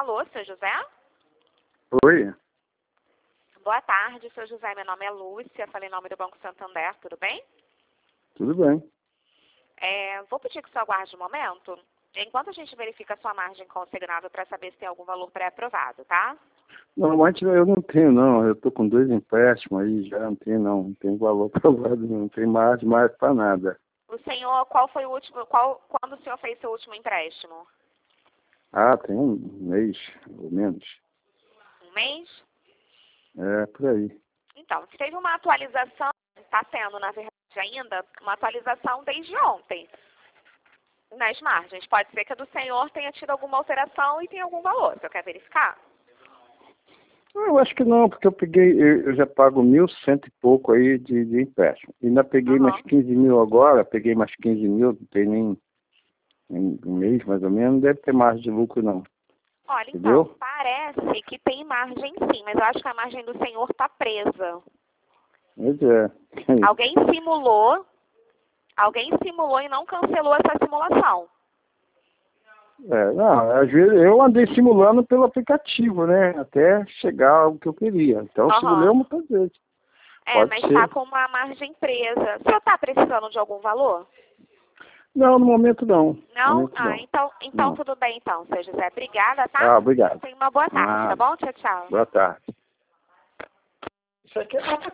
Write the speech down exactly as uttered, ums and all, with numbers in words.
Alô, seu José? Oi, Boa tarde, seu José. Meu nome é Lúcia, falei em nome do Banco Santander, tudo bem? tudo bem. É, vou pedir que o senhor aguarde um momento, enquanto a gente verifica a sua margem consignável para saber se tem algum valor pré-aprovado, tá? Normalmente eu não tenho, não. Eu tô com dois empréstimos aí, já não tenho, não. Não tem valor provado, não tem mais, mais para nada. O senhor, qual foi o último, qual, quando o senhor fez seu último empréstimo? Ah, tem um mês, ou menos. Um mês? É, por aí. Então, se teve uma atualização, está tendo, na verdade, ainda, uma atualização desde ontem nas margens. Pode ser que a do senhor tenha tido alguma alteração e tenha algum valor. O senhor quer verificar? Eu acho que não, porque eu peguei, eu, eu já pago mil cento e pouco aí de, de empréstimo. Ainda peguei Aham. mais quinze mil agora, peguei mais quinze mil, não tem nem, nem um mês mais ou menos, não deve ter margem de lucro não. Olha, então, Entendeu? parece que tem margem sim, mas eu acho que a margem do senhor está presa. Pois é. Alguém simulou, alguém simulou e não cancelou essa simulação. É, não, às vezes eu andei simulando pelo aplicativo, né? Até chegar ao que eu queria. Então eu simulei Aham. muitas vezes. É, Pode mas está ser. com uma margem presa. O senhor está precisando de algum valor? Não, no momento não. No Não? momento Ah, não. então, então Não. tudo bem então, seu José. Obrigada, tá? Ah, obrigado. Tenha uma boa tarde, tá Nada. bom? Tchau, tchau. Boa tarde. Isso aqui é